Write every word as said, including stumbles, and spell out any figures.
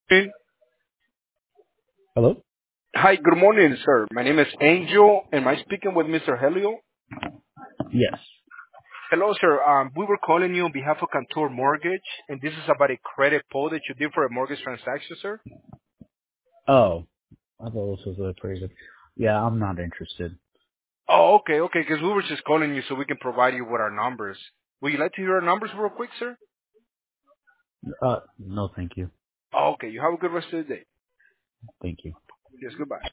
Hello? Hi, good morning, sir. My name is Angel. Am I speaking with mister Helio? Yes. Hello, sir. Um, we were calling you on behalf of Cantor Mortgage, and this is about a credit pull that you did for a mortgage transaction, sir. Oh, I thought this was a pretty good. Yeah, I'm not interested. Oh, okay, okay, because we were just calling you so we can provide you with our numbers. Would you like to hear our numbers real quick, sir? Uh, no, thank you. Oh, okay, you have a good rest of the day. Thank you. Yes, goodbye.